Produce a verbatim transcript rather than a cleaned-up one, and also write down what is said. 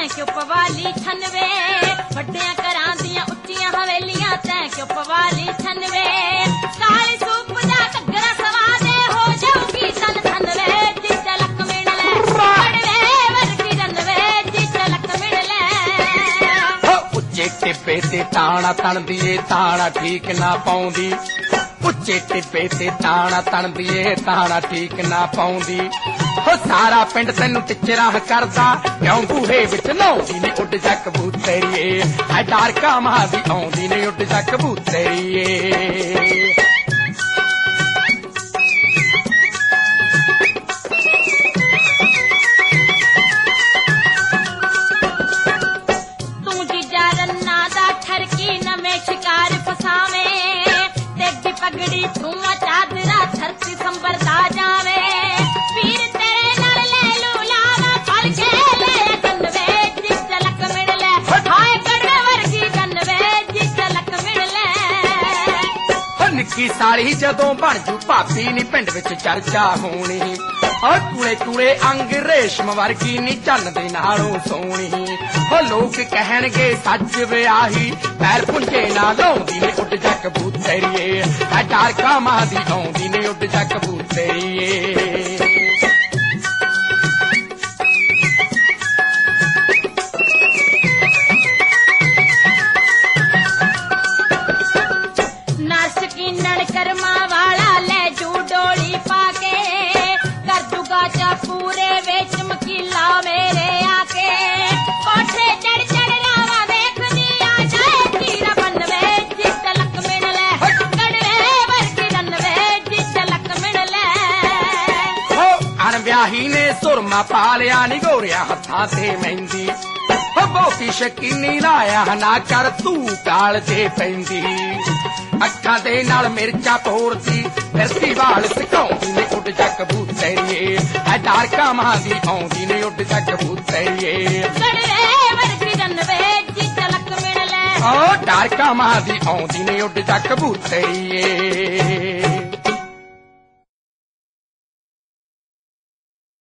ਤੈਂ ਕਿਉਂ ਪਵਾਲੀ ਛਨਵੇ ਵੱਡਿਆਂ ਘਰਾਂ ਦੀਆਂ ਉੱਚੀਆਂ ਹਵੇਲੀਆਂ ਤੈਂ ਕਿਉਂ ਪਵਾਲੀ ਛਨਵੇ ਕਾਲੀ ਸੂਪ ਦਾ ਘੱਗਰਾ ਸਵਾ ਦੇ ਹੋ ਜਾਊਗੀ ਤਨ ਥਨਵੇ ਜੀ ਝਲਕ ਮਿਲ ਲੈ ਬੜਵੇ ਵਰਗੀ ਰੰਨਵੇ ਜੀ ਝਲਕ ਮਿਲ ਲੈ ਉੱਚੇ ਟਿੱਬੇ ਤੇ ਤਾਣਾ ਤਣਦੀ ਏ ਤਾਣਾ ਠੀਕ ਨਾ ਪਾਉਂਦੀ ਉੱਚੇ ਟਿੱਬੇ ਤੇ ਤਾਣਾ ਤਣਦੀ ਏ ਤਾਣਾ ਠੀਕ ਨਾ ਪਾਉਂਦੀ ਹੋ ਸਾਰਾ ਪਿੰਡ ਤੈਨੂੰ ਟਿਚਰਾਂ ਕਰਦਾ ਕਿਉਂ ਬੂਹੇ ਵਿੱਚ ਨਹਾਉਂਦੀ ਨੀ ਉੱਡ ਜਾ ਕਬੂਤਰੀਏ ਐ ਡਾਰਕਾ ਮਾਂ ਦੀ ਆਉਂਦੀ ਨੀ ਉੱਡ ਜਾ ਕਬੂਤਰੀਏ ਤੂੰ ਜੀਜਾ ਰੰਨਾ ਦਾ ਠਰਕੀ ਨਵੇਂ ਸ਼ਿਕਾਰ ਫਸਾਵੇਂ ਤੇ ਪਗੜੀ ਤੂੰ ਚਾਦਰਾ ਧਰਤੀ ਸੰਭਰਦਾ ਜਾਵੇ ਪੀਰ ਤੇਰੇ ਨਾਲ ਲੈ ਲੂ ਲਾਵਾ ਫਲ ਕੇ ਲੈ ਕੰਨਵੇ ਜੀ ਝਲਕ ਮਿਲ ਲੈ ਹਾਏ ਕੜਵੇ ਵਰਗੀ ਕੰਨਵੇ ਜੀ ਝਲਕ ਮਿਲ ਲੈ ਨਿੱਕੀ ਸਾਲੀ ਜਦੋਂ ਬਣ ਜੂ ਭਾਬੀ ਨੀ ਪਿੰਡ ਵਿੱਚ ਚਰਚਾ ਹੋਣੀ ਓ ਕੂਲੇ ਕੂਲੇ ਅੰਗ ਰੇਸ਼ਮ ਵਰਗੀ ਨੀ ਚੰਨ ਦੇ ਨਾਲੋਂ ਸੋਹਣੀ ਓ ਲੋਕ ਕਹਿਣਗੇ ਸੱਜ ਵਿਆਹੀ ਪੈਰ ਪੁੰਝੇ ਨਾ ਲਾਉਂਦੀ ਨੀ ਉੱਡ ਜਾ ਕਬੂਤਰੀਏ ਐ ਡਾਰਕਾ ਮਾਂ ਦੀ ਆਉਂਦੀ ਨੀ ਉੱਡ ਜਾ ਕਬੂਤਰੀਏ ਨਸਕੀਨਣ ਕਰਮਾਂ ਵਾਲਾ ਲੈ ਜੂ ਡੋਲੀ ਪਾ ਕੇ ਕਰ ਦੂਗਾ ਚਾ ਪੂਰੇ ਵਿੱਚ ਮਕੀਲਾ ਮੇਰੇ ਆ ਕੇ ਕੋਠੇ ਚੜ ਚੜ ਰਾਵਾ ਵੇਖਦੀ ਆ ਜਾਏ ਤੀਰਾ ਬੰਨਵੇ ਜੀ ਝਲਕ ਮਿਲ ਲੈ ਕੜਵੇ ਵਰਗੀ ਰੰਨਵੇ ਜੀ ਝਲਕ ਮਿਲ ਲੈ ਓ ਅਣਵਿਆਹੀ ਨੇ ਸੁਰਮਾ ਪਾ ਲਿਆ ਨੀ ਗੋਰਿਆ ਹੱਥਾਂ ਤੇ ਮਹਿੰਦੀ ਓ ਬਹੁਤੀ ਸ਼ਕੀਨੀ ਲਾਇਆ ਨਾ ਕਰ ਤੂੰ ਕਾਲ ਤੇ ਪੈਂਦੀ ਅੱਖਾਂ ਦੇ ਨਾਲ ਮਿਰਚਾਂ ਪੋਰਦੀ ਫਿਰਦੀ ਵਾਲ ਸਿਕਾਉਂਦੀ ਨੇ ਉੱਡ ਜਾ ਕਬੂਤਰੀਏ ਐ ਡਾਰਕਾ ਮਾਂ ਦੀ ਆਉਂਦੀ ਨੇ ਉੱਡ ਜਾ ਕਬੂਤਰੀਏ ਕੜਵੇ ਵਰਗੀ ਰੰਨਵੇ ਜੀ ਝਲਕ ਮਿਲ ਲੈ ਓ ਡਾਰਕਾ ਮਾਂ ਦੀ ਆਉਂਦੀ ਨੇ ਉੱਡ ਜਾ ਕਬੂਤਰੀਏ